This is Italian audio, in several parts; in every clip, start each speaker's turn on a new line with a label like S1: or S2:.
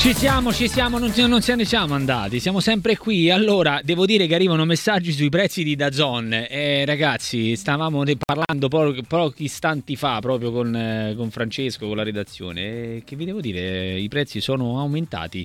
S1: Ci siamo, non se ne siamo andati, siamo sempre qui. Allora, devo dire che arrivano messaggi sui prezzi di DAZN. Ragazzi, stavamo parlando pochi istanti fa proprio con Francesco, con la redazione. Che vi devo dire? I prezzi sono aumentati.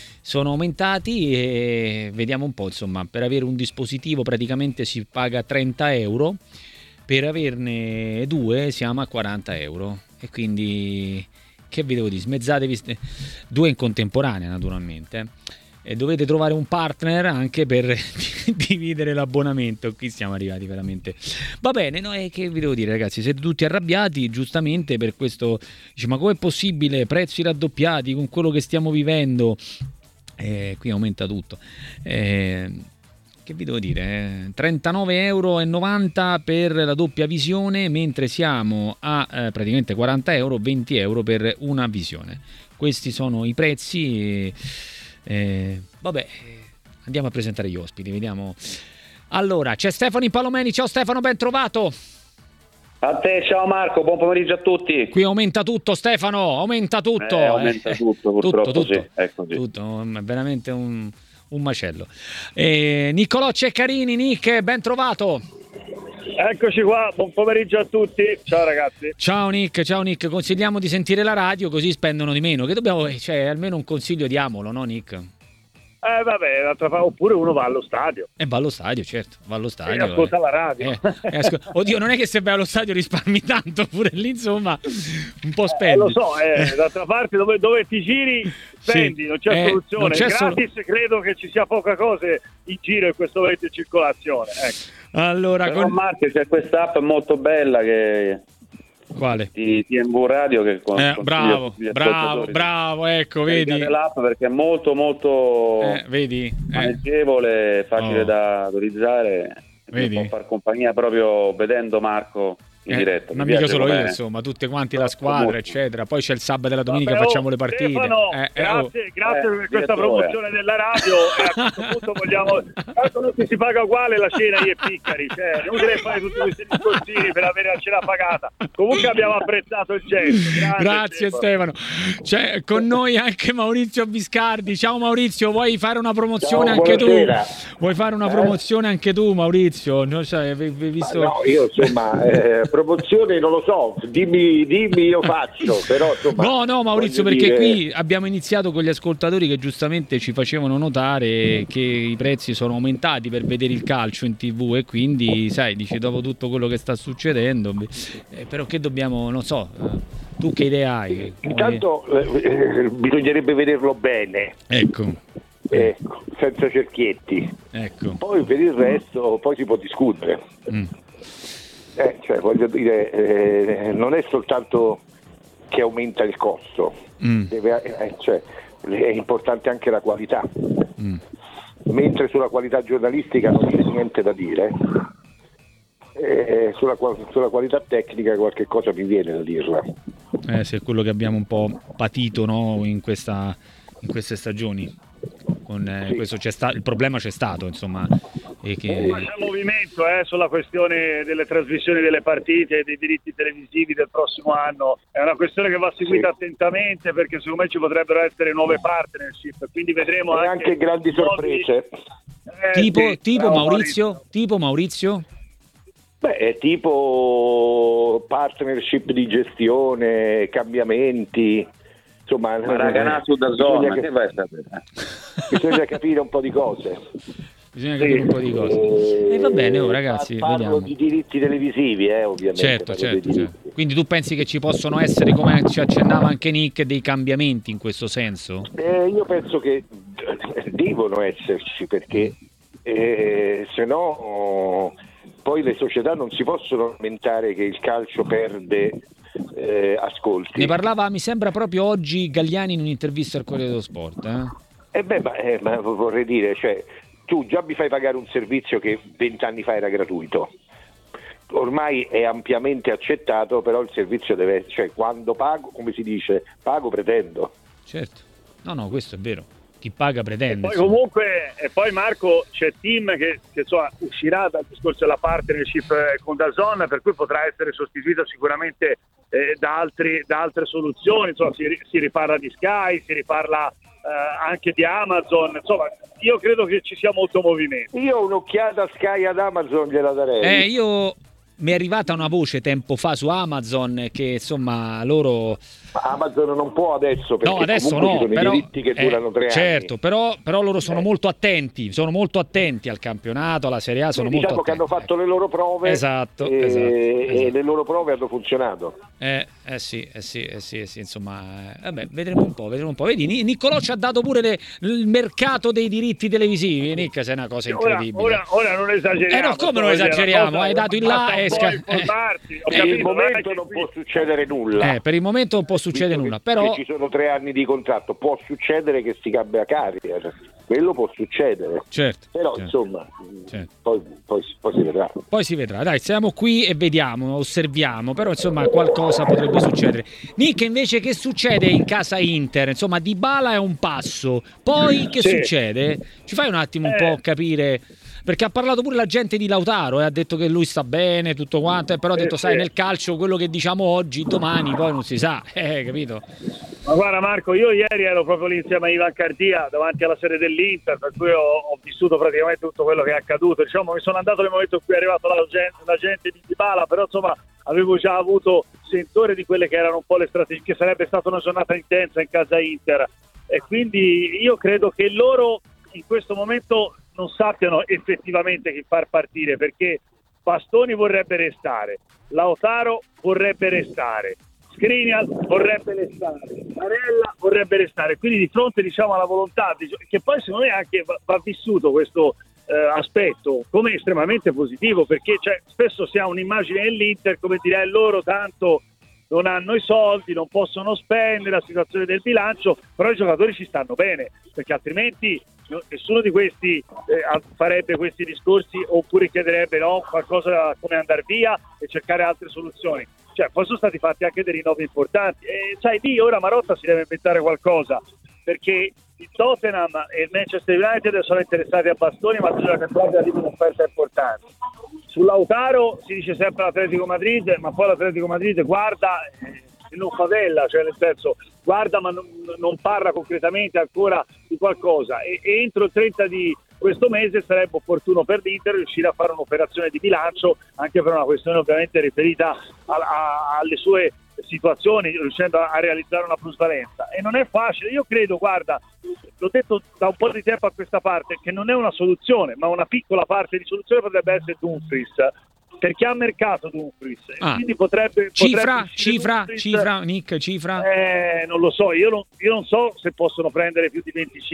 S1: E vediamo un po', insomma, per avere un dispositivo praticamente si paga 30 euro, per averne due siamo a 40 euro. E quindi... che vi devo dire, smezzatevi due in contemporanea naturalmente, e dovete trovare un partner anche per dividere l'abbonamento. Qui siamo arrivati veramente, va bene, no? E che vi devo dire, ragazzi, siete tutti arrabbiati giustamente per questo, dice, ma com'è possibile prezzi raddoppiati con quello che stiamo vivendo? Qui aumenta tutto. Che vi devo dire, 39,90 euro per la doppia visione, mentre siamo a praticamente 40 euro, 20 euro per una visione. Questi sono i prezzi. Vabbè, andiamo a presentare gli ospiti, vediamo. Allora, c'è Stefano Impalomeni. Ciao Stefano, ben trovato.
S2: A te, ciao Marco, buon pomeriggio a tutti.
S1: Qui aumenta tutto, Stefano, aumenta tutto.
S2: Aumenta tutto, purtroppo
S1: tutto.
S2: Sì, è così.
S1: Tutto, è veramente un macello. Niccolò Ceccarini, Nick, ben trovato.
S3: Eccoci qua, buon pomeriggio a tutti. Ciao ragazzi.
S1: Ciao Nick, consigliamo di sentire la radio così spendono di meno. Che dobbiamo, cioè, almeno un consiglio diamolo, no Nick?
S3: Vabbè, oppure uno va allo stadio.
S1: Va allo stadio, certo, va allo stadio.
S3: E ascolta la radio.
S1: Oddio, non è che se vai allo stadio risparmi tanto, pure lì insomma un po' spendi.
S3: Lo so, d'altra parte dove ti giri spendi, sì. Non c'è soluzione. Non c'è gratis credo che ci sia poca cosa in giro in questo momento in circolazione. Ecco.
S1: Allora,
S2: però Marco, c'è questa app molto bella che...
S1: Quale?
S2: Di TMV Radio che
S1: bravo, ecco, vedi
S2: l'app perché è molto maneggevole, facile da utilizzare,
S1: vedi?
S2: Può far compagnia proprio vedendo Marco in diretta.
S1: Ma mica solo io, insomma, tutte quanti la squadra, eccetera. Poi c'è il sabato e la domenica, facciamo le partite.
S3: Stefano, grazie per questa promozione della radio. E a questo punto vogliamo, tanto non si paga uguale la cena io e Piccari, cioè non deve fare tutti questi discorsini per avere la cena pagata. Comunque abbiamo apprezzato il gesto.
S1: Grazie Stefano. C'è con noi anche Maurizio Biscardi. Ciao Maurizio, vuoi fare una promozione anche tu? Vuoi fare una promozione anche tu, Maurizio? Non so, visto...
S4: No, io insomma promozione non lo so, dimmi io faccio, però insomma,
S1: no Maurizio, perché qui abbiamo iniziato con gli ascoltatori che giustamente ci facevano notare che i prezzi sono aumentati per vedere il calcio in TV, e quindi sai, dici, dopo tutto quello che sta succedendo, però che dobbiamo, non so, tu che idea hai?
S4: Intanto bisognerebbe vederlo bene,
S1: ecco,
S4: senza cerchietti,
S1: ecco.
S4: Poi per il resto poi si può discutere. Cioè, voglio dire, non è soltanto che aumenta il costo, è importante anche la qualità. Mentre sulla qualità giornalistica non c'è niente da dire, sulla qualità tecnica qualche cosa mi viene da dirla.
S1: Se è quello che abbiamo un po' patito, no, in queste stagioni. Sì. Questo il problema c'è stato, insomma, e che...
S3: C'è movimento sulla questione delle trasmissioni delle partite e dei diritti televisivi del prossimo anno. È una questione che va seguita attentamente, perché secondo me ci potrebbero essere nuove partnership, quindi vedremo
S4: anche grandi sorprese.
S1: Tipo Maurizio?
S4: Beh, tipo partnership di gestione, cambiamenti. Insomma,
S2: ma ragazzo da zona, che vai a sapere?
S4: Bisogna capire un po' di cose.
S1: E va bene, ragazzi,
S4: parlo
S1: vediamo.
S4: Di diritti televisivi, ovviamente.
S1: Certo. Quindi tu pensi che ci possono essere, come ci accennava anche Nick, dei cambiamenti in questo senso?
S4: Io penso che devono esserci, perché se no poi le società non si possono lamentare che il calcio perde ascolti.
S1: Ne parlava, mi sembra, proprio oggi Galliani in un'intervista al Corriere dello Sport.
S4: Ma vorrei dire, cioè, tu già mi fai pagare un servizio che 20 anni fa era gratuito. Ormai è ampiamente accettato, però il servizio deve, cioè, quando pago, come si dice, pago pretendo.
S1: Certo. No, questo è vero. Chi paga pretende.
S3: E poi Marco, c'è Team che insomma, uscirà dal discorso della partnership con DAZN, per cui potrà essere sostituita sicuramente da altre soluzioni. Insomma, si riparla di Sky, si riparla anche di Amazon, insomma io credo che ci sia molto movimento.
S4: Io un'occhiata a Sky ad Amazon gliela darei.
S1: Mi è arrivata una voce tempo fa su Amazon che insomma loro...
S4: Amazon non può adesso, perché
S1: no, adesso
S4: comunque
S1: no,
S4: ci sono
S1: però,
S4: i diritti che durano 3
S1: certo,
S4: anni.
S1: Però loro sono molto attenti al campionato, alla Serie A, sono molto
S4: diciamo
S1: attenti.
S4: Che hanno fatto le loro prove,
S1: esatto.
S4: E le loro prove hanno funzionato.
S1: Sì, insomma, vabbè, vedremo un po'. Vedi, Niccolò ci ha dato pure il mercato dei diritti televisivi, Nick, sei una cosa incredibile.
S3: Ora non esageriamo.
S1: No, come non esageriamo? Hai dato in là e
S4: per il momento non può succedere nulla.
S1: Per il momento non può succedere nulla, però
S4: ci sono 3 anni di contratto, può succedere che si cambia carriera, quello può succedere.
S1: Certo.
S4: Però insomma, poi si vedrà.
S1: Poi si vedrà. Dai, siamo qui e vediamo, osserviamo, però insomma qualcosa potrebbe succedere. Nick, invece, che succede in casa Inter? Insomma, Dybala è un passo. Poi che succede? Ci fai un attimo un po' capire, perché ha parlato pure la gente di Lautaro e ha detto che lui sta bene, tutto quanto, però ha detto sai, nel calcio quello che diciamo oggi, domani poi non si sa, capito?
S3: Ma guarda Marco, io ieri ero proprio lì insieme a Ivan Cardia davanti alla sede dell'Inter, per cui ho vissuto praticamente tutto quello che è accaduto. Diciamo, mi sono andato nel momento in cui è arrivato la gente di Dybala, però insomma avevo già avuto sentore di quelle che erano un po' le strategie, che sarebbe stata una giornata intensa in casa Inter, e quindi io credo che loro in questo momento non sappiano effettivamente chi far partire, perché Bastoni vorrebbe restare, Lautaro vorrebbe restare, Skriniar vorrebbe restare, Barella vorrebbe restare, quindi di fronte diciamo alla volontà che poi secondo me anche va vissuto questo aspetto come estremamente positivo, perché spesso si ha un'immagine dell'Inter come dire loro tanto non hanno i soldi, non possono spendere, la situazione del bilancio, però i giocatori ci stanno bene, perché altrimenti nessuno di questi farebbe questi discorsi, oppure chiederebbe qualcosa come andare via e cercare altre soluzioni. Poi sono stati fatti anche dei rinnovi importanti e lì ora Marotta si deve inventare qualcosa, perché il Tottenham e il Manchester United sono interessati a Bastoni, ma bisogna che proprio arrivi un'offerta importante. Sull'Autaro si dice sempre l'Atletico Madrid, ma poi l'Atletico Madrid guarda e non favella, nel senso guarda ma non parla concretamente ancora di qualcosa, e entro il 30 di questo mese sarebbe opportuno per l'Inter riuscire a fare un'operazione di bilancio, anche per una questione ovviamente riferita alle sue situazioni, riuscendo a realizzare una plusvalenza, e non è facile. Io credo, guarda, l'ho detto da un po' di tempo a questa parte, che non è una soluzione, ma una piccola parte di soluzione potrebbe essere Dumfries, perché ha mercato Dumfries, quindi potrebbe
S1: cifra Nick, cifra?
S3: Non lo so, io non so se possono prendere più di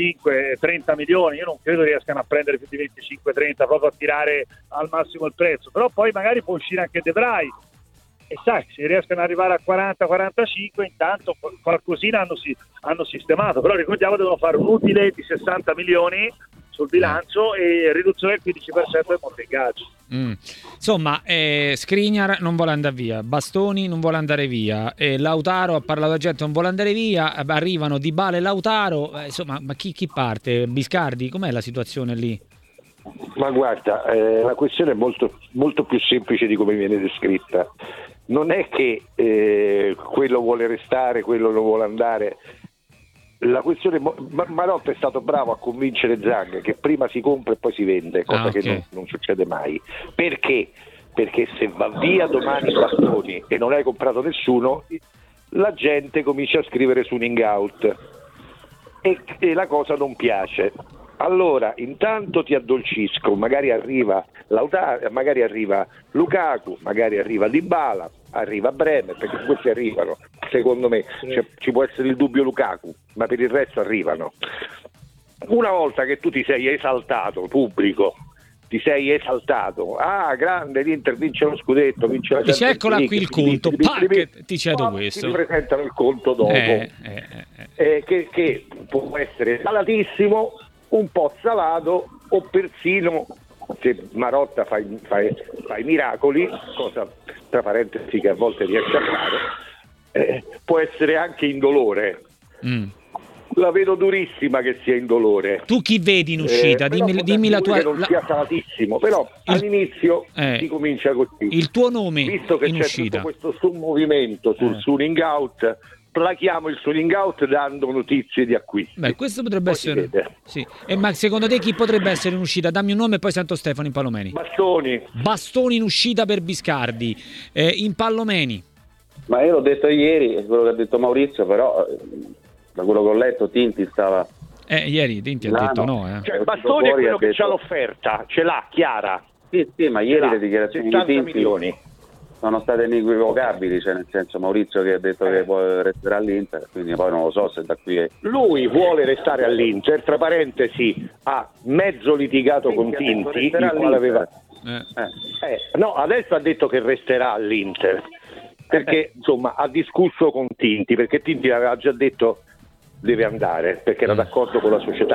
S3: 25-30 milioni, io non credo riescano a prendere più di 25-30 proprio a tirare al massimo il prezzo, però poi magari può uscire anche De Vrij, e sai, se riescono ad arrivare a 40-45 intanto qualcosina hanno sistemato, però ricordiamo devono fare un utile di 60 milioni sul bilancio e riduzione del 15% del monte ingaggi.
S1: Insomma, Skriniar non vuole andare via, Bastoni non vuole andare via, Lautaro, ha parlato la gente, non vuole andare via, arrivano Dybala e Lautaro, insomma, ma chi parte? Biscardi? Com'è la situazione lì?
S4: Ma guarda, la questione è molto, molto più semplice di come viene descritta. Non è che quello vuole restare, quello non vuole andare. La questione, Marotta è stato bravo a convincere Zang che prima si compra e poi si vende, cosa che non succede mai. Perché? Perché se va via domani Bastoni e non hai comprato nessuno, la gente comincia a scrivere su un out e la cosa non piace. Allora intanto ti addolcisco, magari arriva Lautaro, magari arriva Lukaku, magari arriva Dybala, arriva Bremer, perché questi arrivano, secondo me. Ci può essere il dubbio Lukaku, ma per il resto arrivano. Una volta che tu ti sei esaltato, pubblico, grande, l'Inter vince lo scudetto, vince la Champions
S1: Eccola
S4: League,
S1: qui il conto, ti cedo questo.
S4: Ti presentano il conto dopo, che può essere salatissimo, un po' salato, o persino, se Marotta fa i miracoli, cosa tra parentesi che a volte riesce a fare, può essere anche indolore. La vedo durissima che sia indolore.
S1: Tu chi vedi in uscita? Dimmi la tua.
S4: Che non sia salatissimo, però all'inizio si comincia così.
S1: Il tuo nome
S4: visto che
S1: in
S4: c'è
S1: uscita.
S4: tutto questo movimento sul suning out, plachiamo il swing out dando notizie di acquisti.
S1: Beh, questo potrebbe essere. Sì. Ma secondo te chi potrebbe essere in uscita? Dammi un nome e poi sento Stefano in Pallomeni. Bastoni in uscita per Biscardi. In Pallomeni.
S5: Ma io l'ho detto ieri, quello che ha detto Maurizio, però da quello che ho letto Tinti stava...
S1: Ieri Tinti ha detto no.
S4: Cioè, Bastoni è quello che c'ha l'offerta, ce l'ha, chiara.
S5: Sì, ma ieri le dichiarazioni di Tinti
S4: milioni.
S5: Sono state inequivocabili, cioè nel senso Maurizio che ha detto che poi resterà all'Inter, quindi poi non lo so se da qui
S4: lui vuole restare all'Inter, tra parentesi ha mezzo litigato con Tinti, il quale aveva... No, adesso ha detto che resterà all'Inter, perché insomma ha discusso con Tinti, perché Tinti aveva già detto deve andare, perché era d'accordo con la società.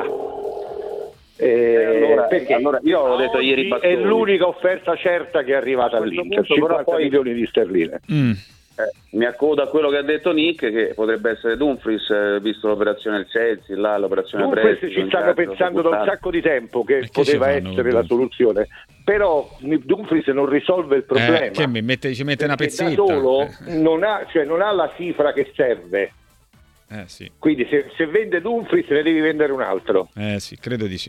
S5: Allora io ho detto ieri Bastoni.
S4: È l'unica offerta certa che è arrivata all'Inter, 50 milioni di sterline.
S5: Mi accodo a quello che ha detto Nick, che potrebbe essere Dumfries, visto l'operazione del Chelsea, l'operazione
S4: Dumfries ci stanno pensando da un sacco di tempo che poteva essere la soluzione, però Dumfries non risolve il problema,
S1: ci mette una pezzetta
S4: da solo non ha la cifra che serve.
S1: Sì.
S4: Quindi se vende Dumfries ne devi vendere un altro.
S1: Sì, credo di sì.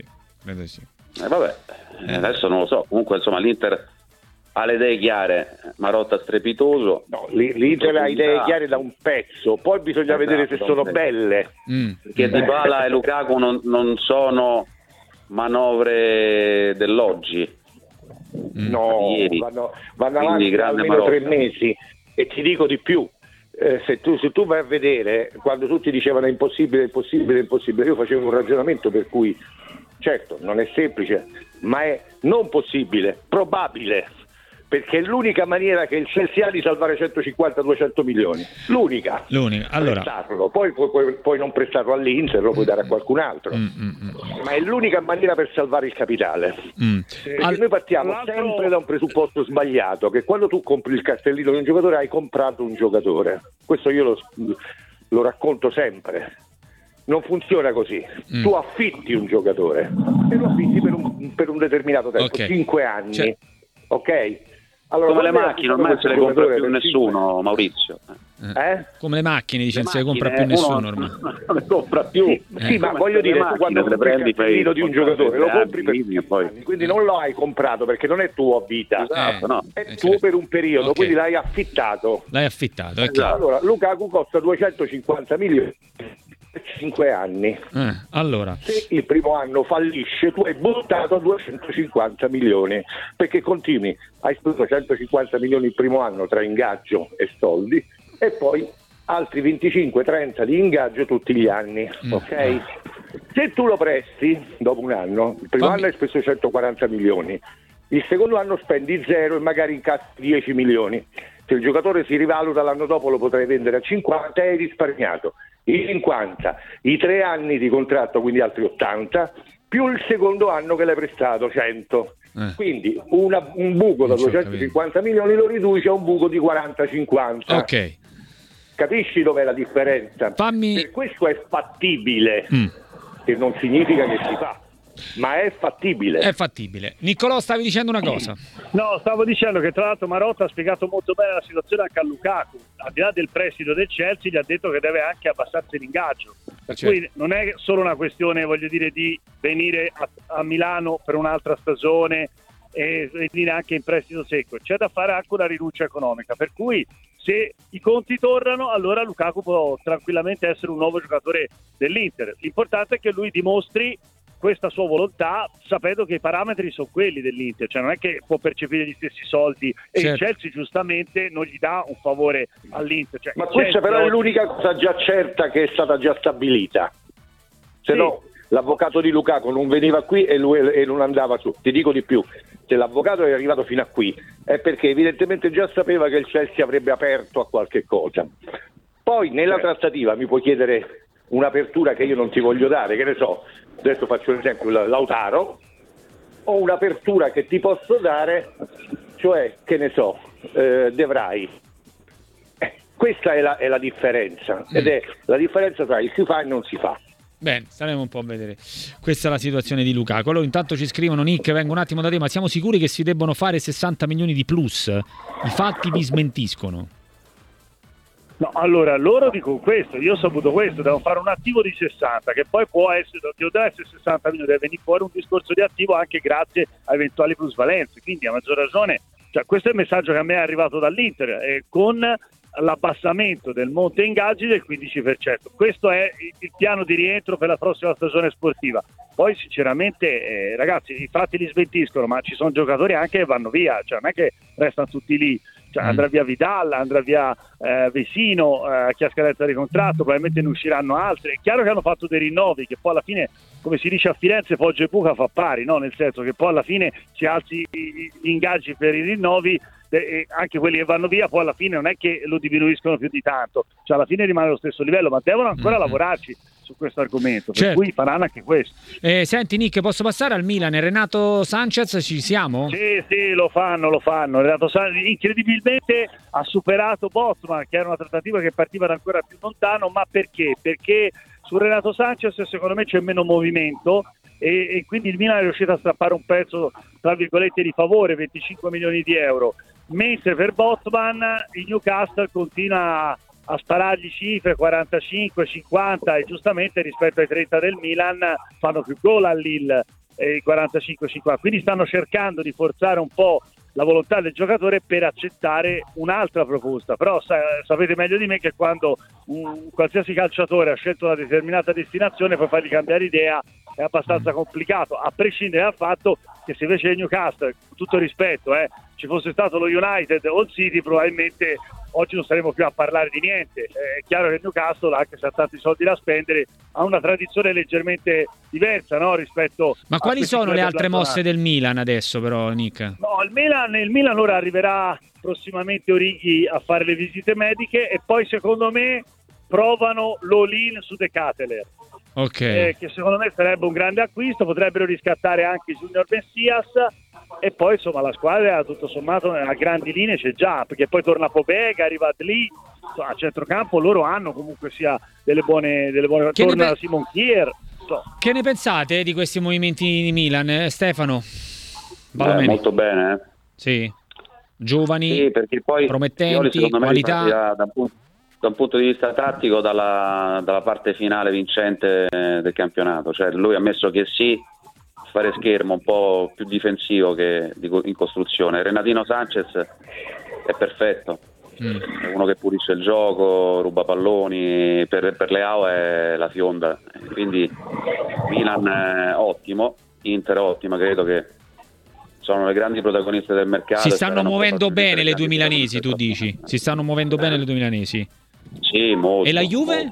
S5: Adesso non lo so, comunque insomma l'Inter ha le idee chiare, Marotta strepitoso.
S4: No, l'Inter ha idee chiare da un pezzo, poi bisogna vedere se sono belle.
S5: Perché Dybala e Lukaku non sono manovre dell'oggi.
S4: No, vanno avanti almeno 3 mesi, e ti dico di più. Se tu vai a vedere, quando tutti dicevano è impossibile, io facevo un ragionamento per cui certo non è semplice, ma è non possibile, probabile, perché è l'unica maniera che il Chelsea ha di salvare 150-200 milioni, l'unica.
S5: Allora,
S4: prestarlo. Poi puoi non prestarlo all'Inter, lo puoi dare a qualcun altro, ma è l'unica maniera per salvare il capitale. Noi partiamo sempre da un presupposto sbagliato, che quando tu compri il cartellino di un giocatore hai comprato un giocatore. Questo io lo racconto sempre. Non funziona così. Tu affitti un giocatore e lo affitti per un determinato tempo, 5 anni, ok? Allora,
S5: come le macchine, ormai se le compra più nessuno, Maurizio.
S1: Come le macchine, dice, non se le compra più nessuno ormai.
S5: Non le compra più.
S4: Sì, ma voglio dire, tu quando compri il cartellino di un giocatore lo compri per 5 anni, quindi non lo hai comprato perché non è tuo a vita, è tuo per un periodo, quindi l'hai affittato. È chiaro. Allora, Lukaku costa 250 milioni. 5 anni.
S1: Allora,
S4: se il primo anno fallisce, tu hai buttato 250 milioni, perché continui, hai speso 150 milioni il primo anno tra ingaggio e soldi, e poi altri 25-30 di ingaggio tutti gli anni, ok? Se tu lo presti dopo un anno, il primo anno hai speso 140 milioni, il secondo anno spendi 0 e magari incassi 10 milioni. Se il giocatore si rivaluta l'anno dopo lo potrai vendere a 50 e hai risparmiato i 50, i 3 anni di contratto, quindi altri 80, più il secondo anno che l'hai prestato 100. Quindi un buco da 250 milioni lo riduci a un buco di 40-50.
S1: Ok.
S4: Capisci dov'è la differenza? Per questo è fattibile, che non significa che si fa, ma è fattibile.
S1: È fattibile. Niccolò, stavi dicendo una cosa?
S3: No, stavo dicendo che tra l'altro Marotta ha spiegato molto bene la situazione anche a Lukaku. Al di là del prestito del Chelsea, gli ha detto che deve anche abbassarsi l'ingaggio. Per cui non è solo una questione, voglio dire, di venire a Milano per un'altra stagione e venire anche in prestito secco. C'è da fare anche una rinuncia economica. Per cui se i conti tornano, allora Lukaku può tranquillamente essere un nuovo giocatore dell'Inter. L'importante è che lui dimostri questa sua volontà, sapendo che i parametri sono quelli dell'Inter, cioè non è che può percepire gli stessi soldi e il Chelsea giustamente non gli dà un favore all'Inter. Cioè,
S4: ma questa però è l'unica cosa già certa che è stata già stabilita, se no l'avvocato di Lukaku non veniva qui e non andava su. Ti dico di più, se l'avvocato è arrivato fino a qui è perché evidentemente già sapeva che il Chelsea avrebbe aperto a qualche cosa. Poi nella trattativa mi puoi chiedere un'apertura che io non ti voglio dare, che ne so, adesso faccio un esempio, Lautaro, o un'apertura che ti posso dare, cioè, che ne so, De Vrij. Questa è la differenza, ed è la differenza tra il si fa e non si fa.
S1: Bene, staremo un po' a vedere. Questa è la situazione di Lukaku. Allora intanto ci scrivono: Nick, vengo un attimo da te, ma siamo sicuri che si debbono fare 60 milioni di plus? I fatti vi smentiscono.
S3: No, allora loro dicono questo, io ho saputo questo, devono fare un attivo di 60 che poi può essere, deve essere 60 milioni, deve venire fuori un discorso di attivo anche grazie a eventuali plusvalenze, quindi a maggior ragione, cioè, questo è il messaggio che a me è arrivato dall'Inter, con l'abbassamento del monte ingaggi del 15%. Questo è il piano di rientro per la prossima stagione sportiva. Poi sinceramente ragazzi, i fatti li smentiscono, ma ci sono giocatori anche che vanno via, cioè non è che restano tutti lì, cioè, andrà via Vidal, andrà via Vesino che ha scadenza di contratto, probabilmente ne usciranno altri. È chiaro che hanno fatto dei rinnovi che poi alla fine, come si dice a Firenze, Foggia e Puca fa pari, no? Nel senso che poi alla fine si alzi gli ingaggi per i rinnovi, e anche quelli che vanno via poi alla fine non è che lo diminuiscono più di tanto, cioè alla fine rimane allo stesso livello, ma devono ancora lavorarci su questo argomento, per cui faranno anche questo.
S1: Senti Nick, posso passare al Milan? Renato Sanchez, ci siamo?
S3: Sì, lo fanno. Renato Sanchez incredibilmente ha superato Botman, che era una trattativa che partiva da ancora più lontano, ma perché? Perché su Renato Sanchez secondo me c'è meno movimento e quindi il Milan è riuscito a strappare un pezzo tra virgolette di favore, 25 milioni di euro, mentre per Botman il Newcastle continua a sparargli cifre 45, 50 e giustamente rispetto ai 30 del Milan fanno più gol a Lille, 45, 50, quindi stanno cercando di forzare un po' la volontà del giocatore per accettare un'altra proposta, però sapete meglio di me che quando un qualsiasi calciatore ha scelto una determinata destinazione poi fargli cambiare idea è abbastanza complicato, a prescindere dal fatto che se invece il Newcastle, con tutto rispetto, ci fosse stato lo United o il City, probabilmente oggi non saremo più a parlare di niente. È chiaro che il Newcastle, anche se ha tanti soldi da spendere, ha una tradizione leggermente diversa, no? Rispetto.
S1: Ma quali sono le altre mosse del Milan adesso, però, Nick?
S3: No, il Milan ora arriverà prossimamente Origi a fare le visite mediche e poi secondo me provano l'all-in su De Ketelaere.
S1: Okay.
S3: Che secondo me sarebbe un grande acquisto, potrebbero riscattare anche Junior Messias e poi insomma la squadra tutto sommato a grandi linee c'è già, perché poi torna Pobega, arriva lì a centrocampo, loro hanno comunque sia delle buone torna Simon Kier.
S1: Che ne pensate di questi movimenti di Milan, Stefano?
S5: Molto bene.
S1: Sì, giovani,
S5: sì, perché poi
S1: promettenti, qualità.
S5: Da un punto di vista tattico dalla parte finale vincente del campionato, cioè lui ha messo che sì, fare schermo un po' più difensivo che in costruzione. Renatino Sanchez è perfetto, è uno che pulisce il gioco, ruba palloni, per Leao è la fionda, quindi Milan ottimo, Inter ottima, credo che sono le grandi protagoniste del mercato.
S1: Si stanno muovendo bene le due milanesi, tu dici? Si stanno muovendo bene le due milanesi?
S5: Sì, molto.
S1: E la Juve?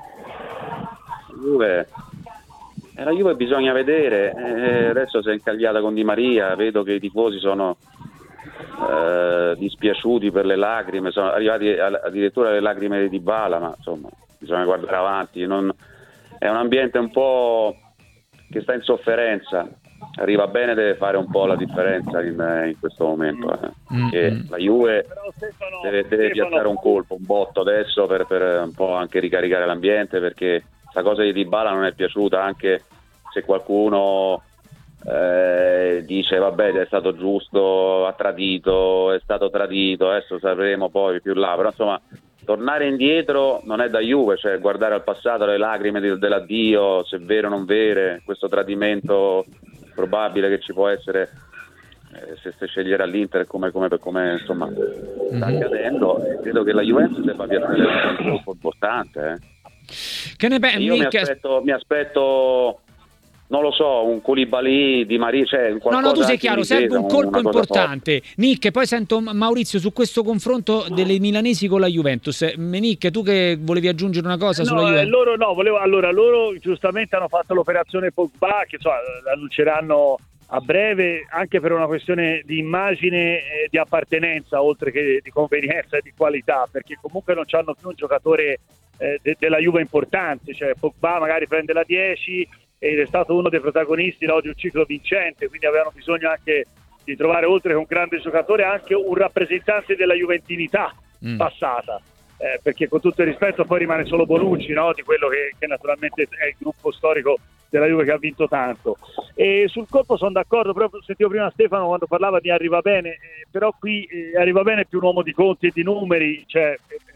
S5: La Juve bisogna vedere, adesso si è incagliata con Di Maria, vedo che i tifosi sono dispiaciuti per le lacrime, sono arrivati addirittura le lacrime di Dybala, ma insomma bisogna guardare avanti, è un ambiente un po' che sta in sofferenza. Arriva bene, deve fare un po' la differenza in questo momento, che la Juve deve piazzare un colpo, un botto adesso per un po' anche ricaricare l'ambiente, perché questa cosa di Dybala non è piaciuta, anche se qualcuno dice vabbè è stato giusto, ha tradito, è stato tradito, adesso sapremo poi più là, però insomma tornare indietro non è da Juve, cioè guardare al passato, le lacrime dell'addio, se vero o non vero, questo tradimento probabile che ci può essere se sceglierà l'Inter come insomma sta accadendo, e credo che la Juventus debba piazzare un colpo importante.
S1: Che ne pensi?
S5: Io mi aspetto non lo so, un Koulibaly, Di Maria, cioè
S1: no, tu sei chiaro, serve un colpo importante. Nick, poi sento Maurizio su questo confronto delle milanesi con la Juventus. Nick, tu che volevi aggiungere una cosa sulla Juventus?
S3: Loro giustamente hanno fatto l'operazione Pogba, che annunceranno a breve, anche per una questione di immagine e di appartenenza, oltre che di convenienza e di qualità, perché comunque non c'hanno più un giocatore della Juve importante, cioè Pogba magari prende la 10 ed è stato uno dei protagonisti di un ciclo vincente, quindi avevano bisogno anche di trovare, oltre che un grande giocatore, anche un rappresentante della juventinità passata, perché con tutto il rispetto poi rimane solo Bonucci, no? Di quello che naturalmente è il gruppo storico della Juve che ha vinto tanto. E sul colpo sono d'accordo, proprio sentivo prima Stefano quando parlava di Arriva Bene, però qui Arriva Bene è più un uomo di conti e di numeri, cioè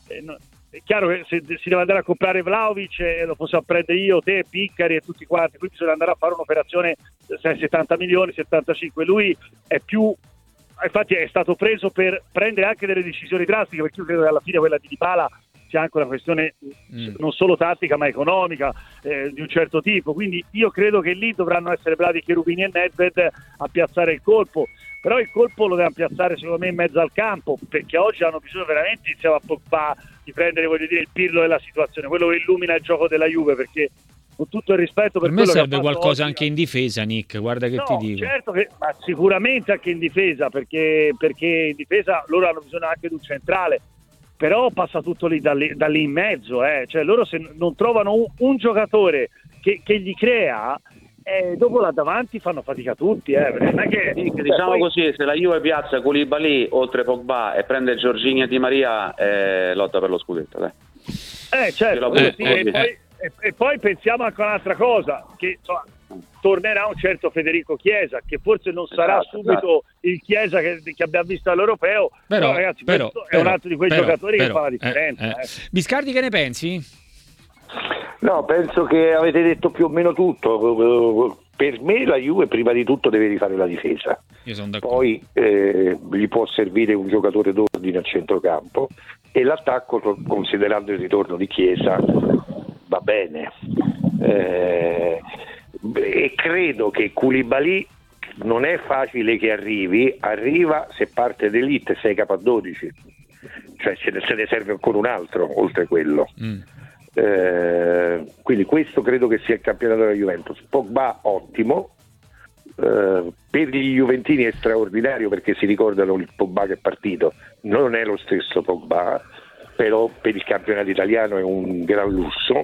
S3: è chiaro che se si deve andare a comprare Vlahovic lo possiamo prendere io, te, Piccari e tutti quanti, quindi bisogna andare a fare un'operazione 70 milioni, 75. Lui è più, infatti è stato preso per prendere anche delle decisioni drastiche, perché io credo che alla fine quella di Dybala sia anche una questione non solo tattica ma economica di un certo tipo, quindi io credo che lì dovranno essere bravi Cherubini e Nedved a piazzare il colpo, però il colpo lo devono piazzare secondo me in mezzo al campo, perché oggi hanno bisogno veramente insieme a Pogba di prendere, voglio dire, il Pirlo della situazione, quello che illumina il gioco della Juve, perché con tutto il rispetto per
S1: me
S3: quello
S1: serve
S3: che ha fatto
S1: qualcosa
S3: oggi,
S1: anche in difesa, Nick, guarda che ti dico.
S3: Certo che, ma sicuramente anche in difesa, perché in difesa loro hanno bisogno anche di un centrale, però passa tutto lì da lì in mezzo, cioè loro se non trovano un giocatore che gli crea, dopo là davanti fanno fatica tutti, non è che,
S5: diciamo
S3: poi,
S5: così, se la Juve piazza Koulibaly oltre Pogba e prende Jorginho e Di Maria, lotta per lo scudetto, dai.
S3: Certo, e poi pensiamo anche a un'altra cosa, che insomma, tornerà un certo Federico Chiesa, che forse non sarà subito il Chiesa che abbiamo visto all'Europeo, però ragazzi, questo è un altro di quei giocatori che fa la differenza.
S1: Biscardi, che ne pensi?
S4: No, penso che avete detto più o meno tutto. Per me la Juve prima di tutto deve rifare la difesa.
S1: Io sono d'accordo.
S4: Poi gli può servire un giocatore d'ordine a centrocampo, e l'attacco, considerando il ritorno di Chiesa, va bene. E credo che Koulibaly non è facile che arriva se parte d'Elite 6K12, cioè se ne serve ancora un altro oltre quello. Quindi questo credo che sia il campionato della Juventus. Pogba ottimo, per gli juventini è straordinario, perché si ricordano il Pogba che è partito, non è lo stesso Pogba, però per il campionato italiano è un gran lusso,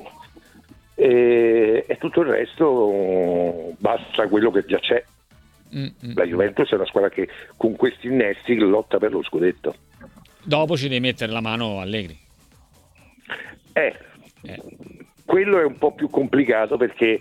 S4: e tutto il resto basta quello che già c'è. La Juventus è una squadra che con questi innesti lotta per lo scudetto.
S1: Dopo ci devi mettere la mano Allegri.
S4: Quello è un po' più complicato, perché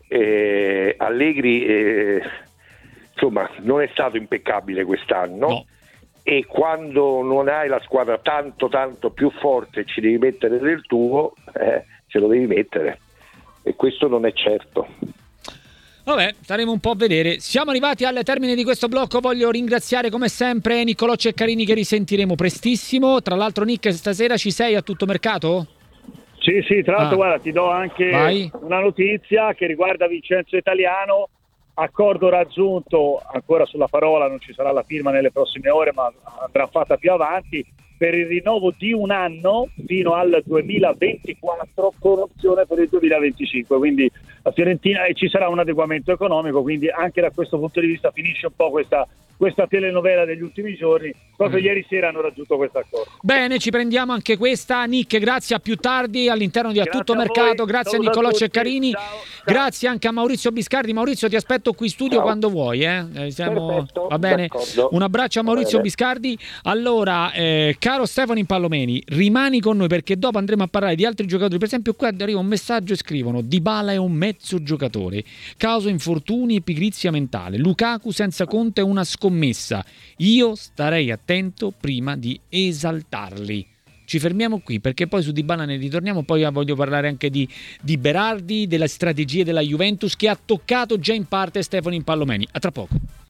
S4: Allegri insomma non è stato impeccabile quest'anno, no. E quando non hai la squadra tanto più forte, ci devi mettere del tuo, ce lo devi mettere, e questo non è certo.
S1: Vabbè, staremo un po' a vedere. Siamo arrivati al termine di questo blocco. Voglio ringraziare come sempre Niccolò Ceccarini, che risentiremo prestissimo. Tra l'altro, Nick, stasera ci sei a Tutto Mercato?
S3: Sì, tra l'altro guarda, ti do anche una notizia che riguarda Vincenzo Italiano. Accordo raggiunto, ancora sulla parola, non ci sarà la firma nelle prossime ore, ma andrà fatta più avanti, per il rinnovo di un anno fino al 2024 con opzione per il 2025, quindi la Fiorentina, e ci sarà un adeguamento economico, quindi anche da questo punto di vista finisce un po' questa telenovela degli ultimi giorni. Proprio ieri sera hanno raggiunto questo accordo.
S1: Bene, ci prendiamo anche questa. Nick, grazie, a più tardi all'interno di A Tutto Mercato. Grazie a Niccolò Ceccarini. Ciao. Grazie anche a Maurizio Biscardi. Maurizio, ti aspetto qui in studio quando vuoi.
S4: Perfetto,
S1: va bene.
S4: D'accordo.
S1: Un abbraccio a Maurizio Biscardi. Allora, caro Stefano Impallomeni, rimani con noi, perché dopo andremo a parlare di altri giocatori. Per esempio, qua arriva un messaggio e scrivono: Dybala è un mezzo giocatore, causa infortuni e pigrizia mentale. Lukaku senza Conte è una scommessa. Io starei attento prima di esaltarli. Ci fermiamo qui, perché poi su Dybala ne ritorniamo. Poi voglio parlare anche di Berardi, delle strategie della Juventus, che ha toccato già in parte Stefano Impallomeni. A tra poco.